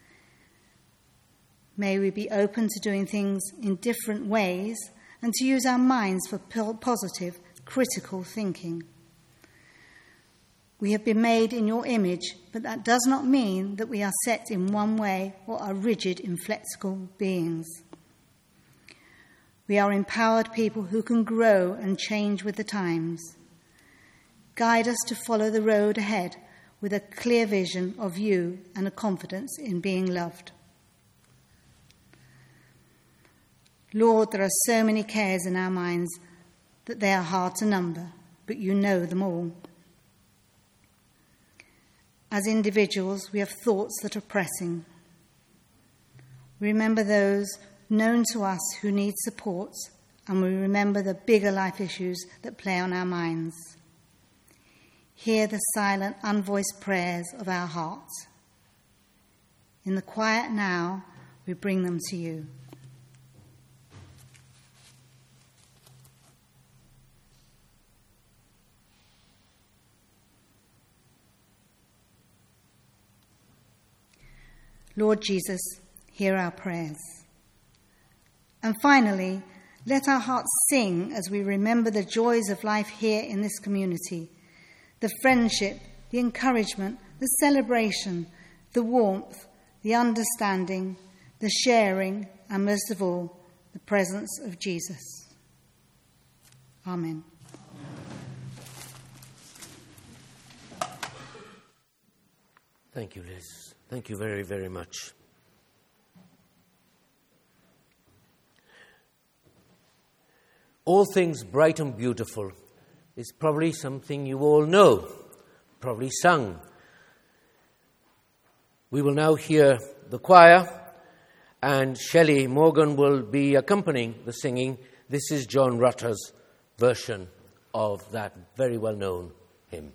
May we be open to doing things in different ways and to use our minds for positive, critical thinking. We have been made in your image, but that does not mean that we are set in one way or are rigid, inflexible beings. We are empowered people who can grow and change with the times. Guide us to follow the road ahead with a clear vision of you and a confidence in being loved. Lord, there are so many cares in our minds that they are hard to number, but you know them all. As individuals, we have thoughts that are pressing. We remember those known to us who need support, and we remember the bigger life issues that play on our minds. Hear the silent, unvoiced prayers of our hearts. In the quiet now, we bring them to you. Lord Jesus, hear our prayers. And finally, let our hearts sing as we remember the joys of life here in this community, the friendship, the encouragement, the celebration, the warmth, the understanding, the sharing, and most of all, the presence of Jesus. Amen. Thank you, Liz. Thank you very, very much. All things bright and beautiful is probably something you all know, probably sung. We will now hear the choir, and Shelley Morgan will be accompanying the singing. This is John Rutter's version of that very well-known hymn.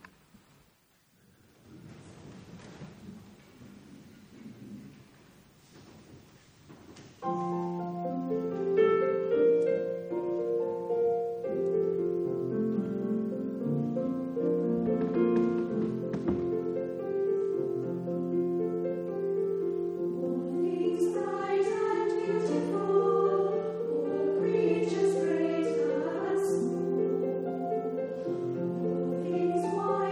Why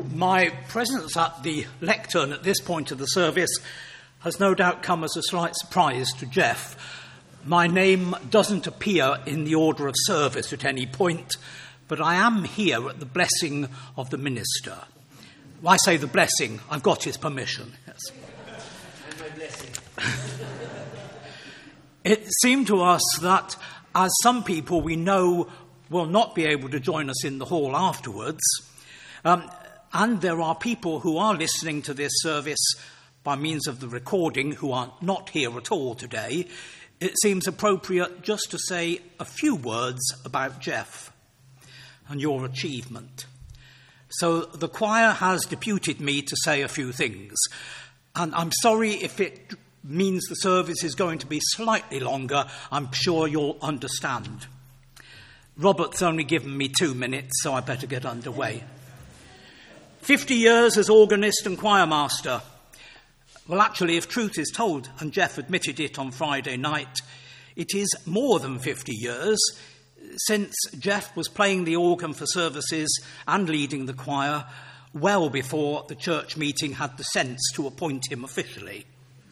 My presence at the lectern at this point of the service has no doubt come as a slight surprise to Jeff. My name doesn't appear in the order of service at any point, but I am here at the blessing of the minister. Well, I say the blessing, I've got his permission. Yes. And my blessing. It seemed to us that, as some people we know will not be able to join us in the hall afterwards, um, and there are people who are listening to this service by means of the recording who are not here at all today, it seems appropriate just to say a few words about Jeff and your achievement. So the choir has deputed me to say a few things, and I'm sorry if it means the service is going to be slightly longer. I'm sure you'll understand. Robert's only given me two minutes, so I better get underway. Fifty years as organist and choir master. Well, actually, if truth is told, and Jeff admitted it on Friday night, it is more than fifty years since Jeff was playing the organ for services and leading the choir well before the church meeting had the sense to appoint him officially.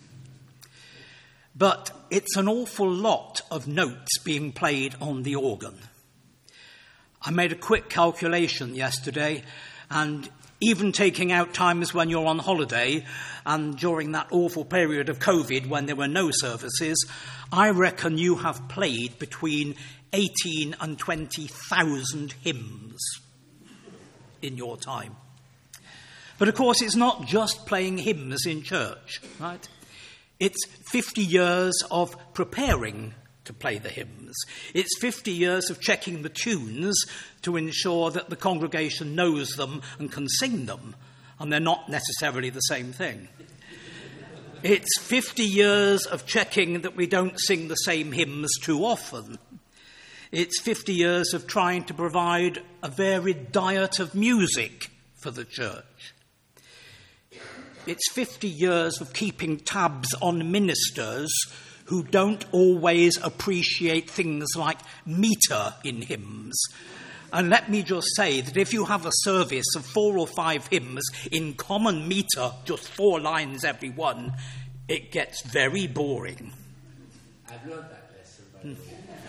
But it's an awful lot of notes being played on the organ. I made a quick calculation yesterday, and even taking out times when you're on holiday and during that awful period of COVID when there were no services, I reckon you have played between eighteen and twenty thousand hymns in your time. But of course, it's not just playing hymns in church, right? It's fifty years of preparing to play the hymns. It's fifty years of checking the tunes to ensure that the congregation knows them and can sing them, and they're not necessarily the same thing. It's fifty years of checking that we don't sing the same hymns too often. It's fifty years of trying to provide a varied diet of music for the church. It's fifty years of keeping tabs on ministers who don't always appreciate things like metre in hymns. And let me just say that if you have a service of four or five hymns in common metre, just four lines every one, it gets very boring. I've learned that lesson, by the way.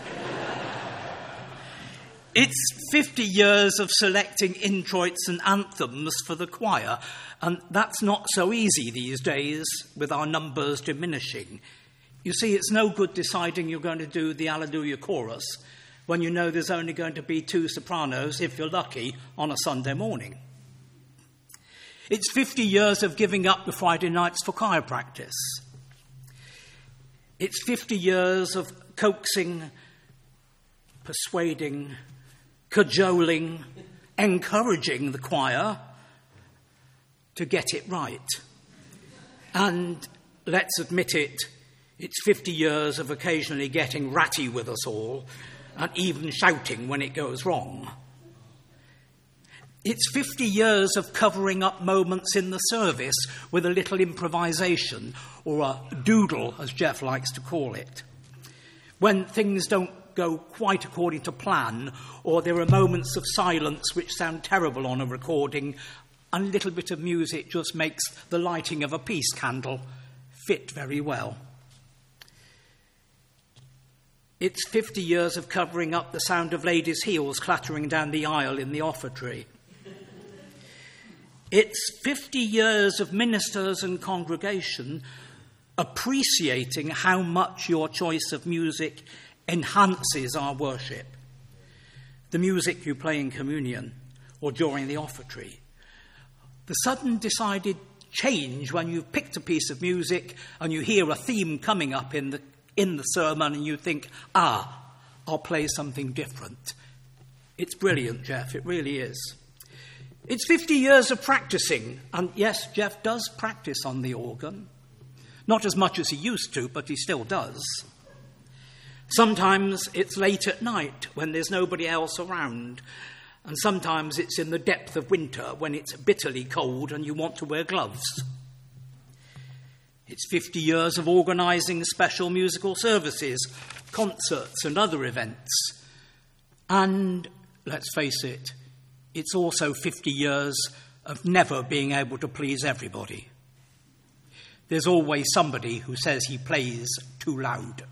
It's fifty years of selecting introits and anthems for the choir, and that's not so easy these days with our numbers diminishing. You see, it's no good deciding you're going to do the Alleluia chorus when you know there's only going to be two sopranos, if you're lucky, on a Sunday morning. It's fifty years of giving up the Friday nights for choir practice. It's fifty years of coaxing, persuading, cajoling, encouraging the choir to get it right. And let's admit it, it's fifty years of occasionally getting ratty with us all and even shouting when it goes wrong. It's fifty years of covering up moments in the service with a little improvisation, or a doodle, as Jeff likes to call it. When things don't go quite according to plan, or there are moments of silence which sound terrible on a recording, and a little bit of music just makes the lighting of a peace candle fit very well. It's fifty years of covering up the sound of ladies' heels clattering down the aisle in the offertory. It's fifty years of ministers and congregation appreciating how much your choice of music enhances our worship. The music you play in communion or during the offertory. The sudden decided change when you've picked a piece of music and you hear a theme coming up in the in the sermon and you think, ah, I'll play something different. It's brilliant, Jeff, it really is. It's fifty years of practicing, and yes, Jeff does practice on the organ. Not as much as he used to, but he still does. Sometimes it's late at night when there's nobody else around, and sometimes it's in the depth of winter when it's bitterly cold and you want to wear gloves. It's fifty years of organising special musical services, concerts and other events. And, let's face it, it's also fifty years of never being able to please everybody. There's always somebody who says he plays too loud.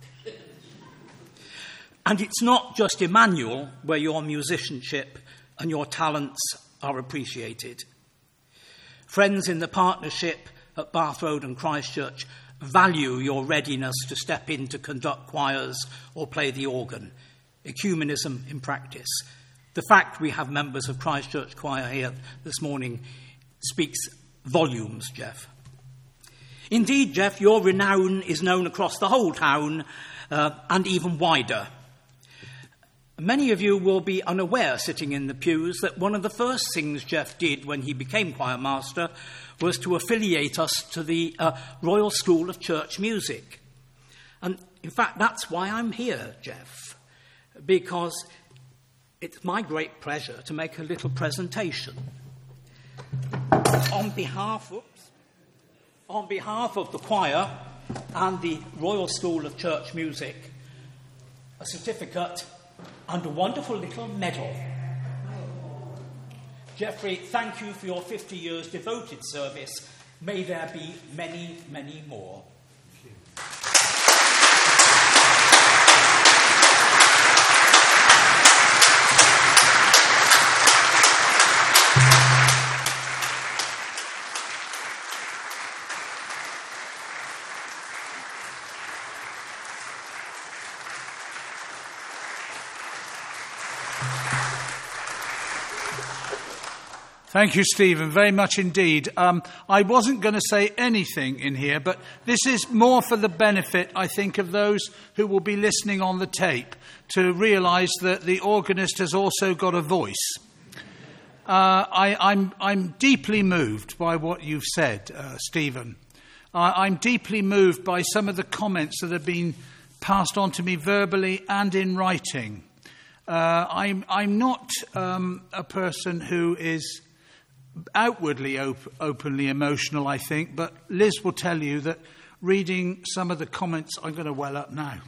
And it's not just Emmanuel where your musicianship and your talents are appreciated. Friends in the partnership at Bath Road and Christchurch value your readiness to step in to conduct choirs or play the organ. Ecumenism in practice. The fact we have members of Christchurch Choir here this morning speaks volumes, Jeff. Indeed, Jeff, your renown is known across the whole town uh, and even wider. Many of you will be unaware, sitting in the pews, that one of the first things Jeff did when he became choir master was to affiliate us to the uh, Royal School of Church Music. And in fact, that's why I'm here, Jeff, because it's my great pleasure to make a little presentation. On behalf, oops, on behalf of the choir and the Royal School of Church Music, a certificate and a wonderful little medal. Geoffrey, thank you for your fifty years devoted service. May there be many, many more. Thank you, Stephen, very much indeed. Um, I wasn't going to say anything in here, but this is more for the benefit, I think, of those who will be listening on the tape to realise that the organist has also got a voice. Uh, I, I'm, I'm deeply moved by what you've said, uh, Stephen. I, I'm deeply moved by some of the comments that have been passed on to me verbally and in writing. Uh, I'm, I'm not um, a person who is outwardly op- openly emotional, I think, but Liz will tell you that reading some of the comments, I'm going to well up now,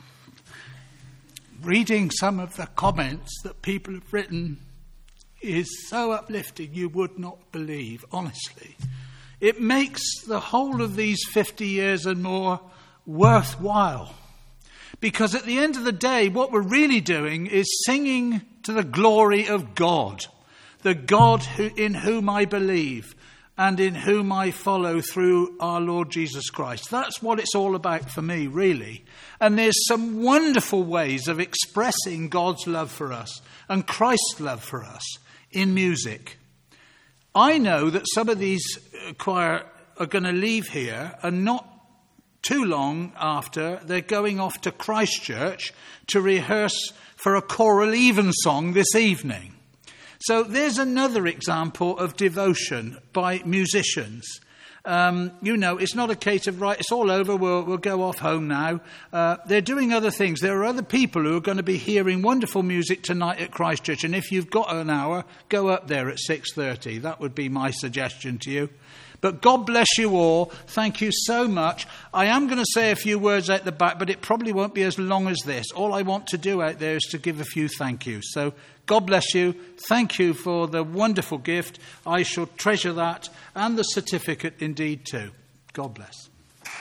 reading some of the comments that people have written is so uplifting you would not believe, honestly. It makes the whole of these fifty years and more worthwhile. Because at the end of the day, what we're really doing is singing to the glory of God. The God who, in whom I believe and in whom I follow through our Lord Jesus Christ. That's what it's all about for me, really. And there's some wonderful ways of expressing God's love for us and Christ's love for us in music. I know that some of these choir are going to leave here and not too long after they're going off to Christchurch to rehearse for a choral evensong this evening. So there's another example of devotion by musicians. Um, you know, it's not a case of, right, it's all over, we'll, we'll go off home now. Uh, they're doing other things. There are other people who are going to be hearing wonderful music tonight at Christchurch. And if you've got an hour, go up there at six thirty. That would be my suggestion to you. But God bless you all. Thank you so much. I am going to say a few words out the back, but it probably won't be as long as this. All I want to do out there is to give a few thank yous. So God bless you. Thank you for the wonderful gift. I shall treasure that and the certificate indeed too. God bless.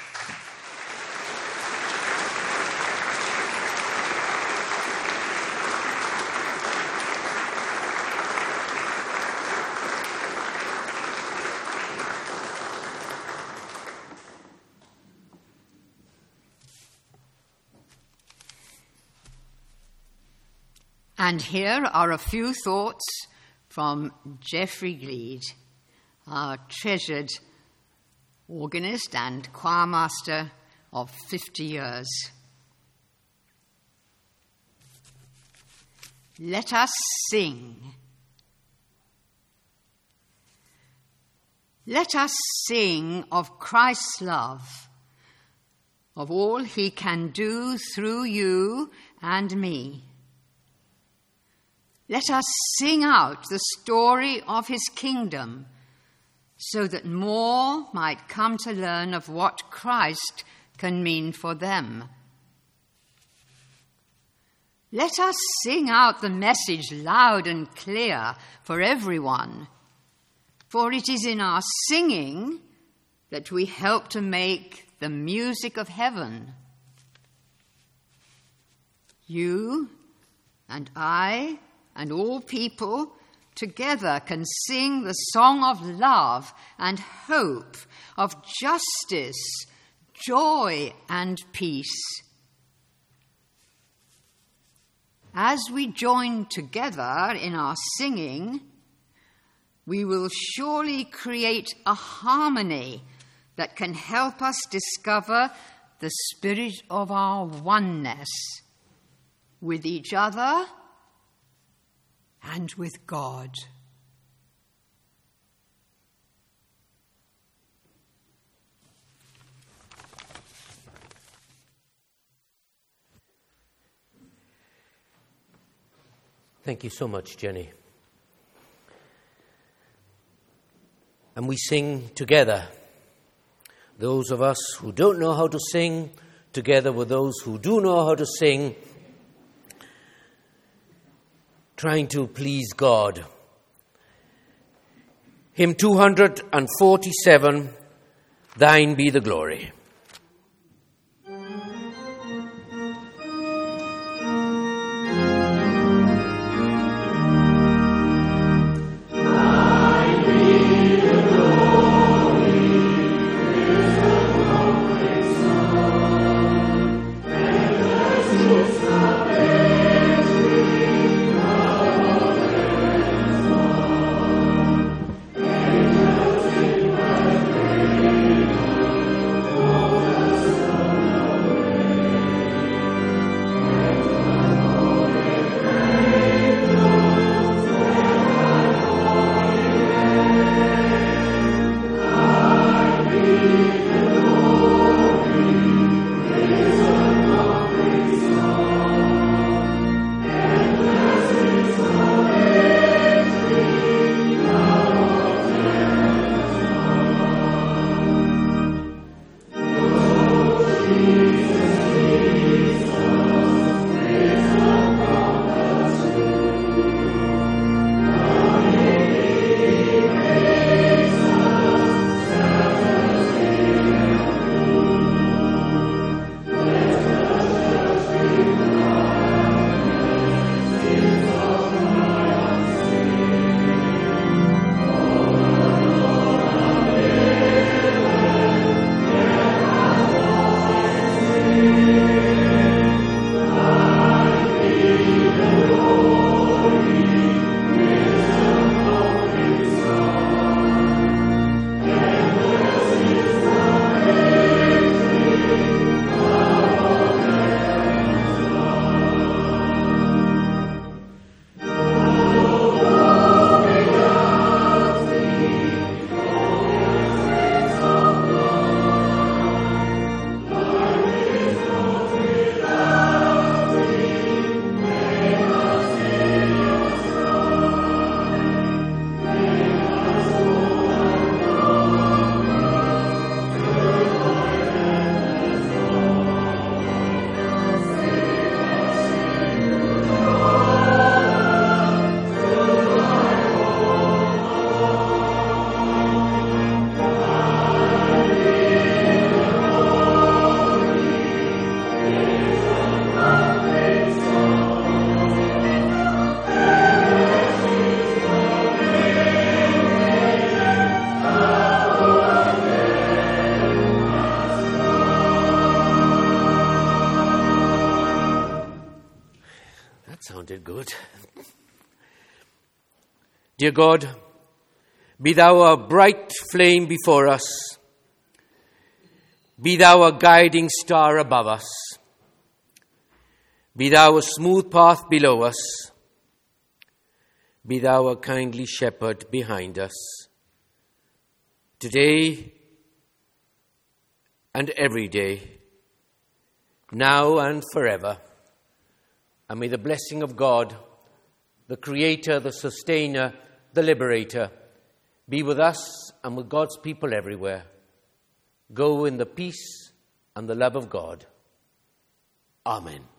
And here are a few thoughts from Geoffrey Gleed, our treasured organist and choirmaster of fifty years. Let us sing. Let us sing of Christ's love, of all he can do through you and me. Let us sing out the story of his kingdom so that more might come to learn of what Christ can mean for them. Let us sing out the message loud and clear for everyone. For it is in our singing that we help to make the music of heaven. You and I and all people together can sing the song of love and hope, of justice, joy and peace. As we join together in our singing, we will surely create a harmony that can help us discover the spirit of our oneness with each other and with God. Thank you so much, Jenny. And we sing together. Those of us who don't know how to sing, together with those who do know how to sing, trying to please God. Hymn two hundred forty-seven, Thine Be the Glory. Sounded good. Dear God, be thou a bright flame before us. Be thou a guiding star above us. Be thou a smooth path below us. Be thou a kindly shepherd behind us. Today and every day, now and forever. And may the blessing of God, the Creator, the Sustainer, the Liberator, be with us and with God's people everywhere. Go in the peace and the love of God. Amen.